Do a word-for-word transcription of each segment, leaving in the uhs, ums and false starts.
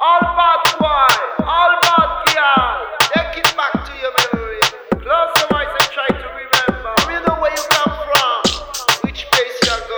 All bad boy, all bad girl, take it back to your memory. Close your eyes and try to remember. You know where you come from, which place you go.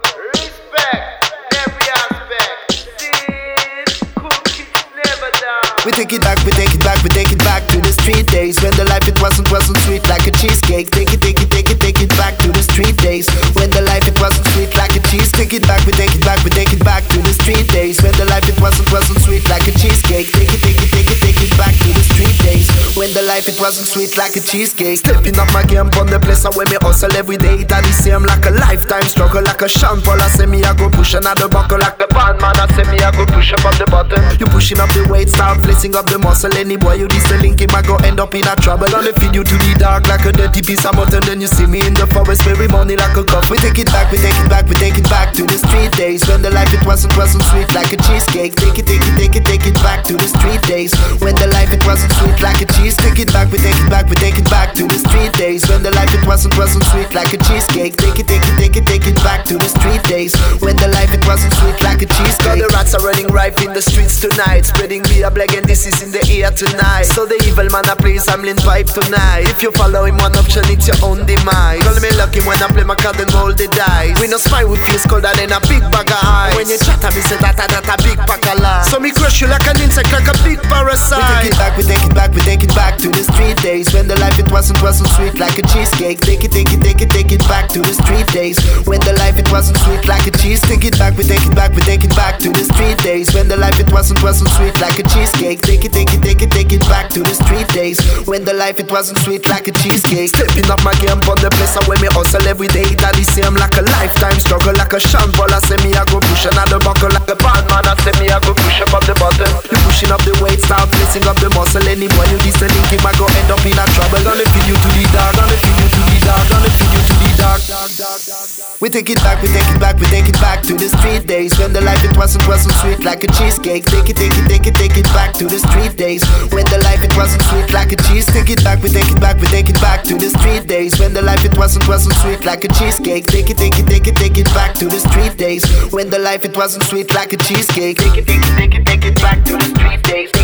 Respect in every aspect. Still, cool kids never die. We take it back, we take it back, we take it back to the street days when the life it wasn't wasn't sweet like a cheesecake. Take it, take it, take it, take it back to the street days when the life it wasn't sweet like a cheese. Take it back, we take it back, we take it back to the street days when the life it wasn't wasn't sweet like a cheesecake. Take it, take it, take it, take it back to the street days when the life it wasn't sweet like a cheesecake. Stepping up my game on the place where me hustle every day. That is same like a lifetime struggle, like a Sean Paul. I say me I go push another buckle like the bandman. I say me I go push up on the button. You pushing up the weight, start flexing up the muscle. Any boy you this the link him I go end up in a trouble. Gonna feed you to the dark like a dirty piece of mutton. Then you see me in the forest very money like a cup. We take it back, we take it back, we take it back to the street days when the life it wasn't wasn't sweet like a cheesecake. Take it, take it, take it, take it back to the street days when the life it wasn't sweet like a cheese. Take it back, we take it back, we take it back to the street days when the life it wasn't wasn't sweet like a cheesecake. Take it, take it, take it, take it back to the street days when the life it wasn't sweet like a cheesecake. Now the rats are running rife in the streets tonight, spreading beer black and this is in the air tonight. So the evil man I plays Hamlin pipe tonight. If you follow him one option it's your own demise. Call me lucky when I play my card and roll the dice. We no spy with face colder than a big bag of ice. When you chat me say that that a big pack of lies. So me crush you like an insect, like a big parasite. We take it back, we take it back, we take it back to the street days when the life it wasn't wasn't sweet like a cheesecake. Take it, take it, take it, take it back to the street days when the life it wasn't sweet like a cheese. Take it back, we take it back, we take it back to the street days when the life it wasn't wasn't sweet like a cheesecake. Take it, take it, take it, take it back to the street days when the life it wasn't sweet like a cheesecake. Stepping up my game on the place where me hustle every day. That is same like a lifetime struggle, like a Sean Paul. I say me I go push another buckle like a bandman. I say me I go push up on the button. You pushing up the weight, start flexing up the muscle. Any boy you this the link him I go end up in a trouble. Gonna feed you to the dark, gonna feed you to the dark, gonna feed you to the dark. We take it back, we take it back, we take it back to the street days when the life it wasn't wasn't sweet like a cheesecake. Take it, take it, take it, take it back to the street days when the life it wasn't sweet like a cheese. Take it back, we take it back, we take it back to the street days when the life it wasn't wasn't sweet like a cheesecake. Take it, take it, take it, take it back to the street days when the life it wasn't sweet like a cheesecake. Take it, take it, take it, take it back to the street days.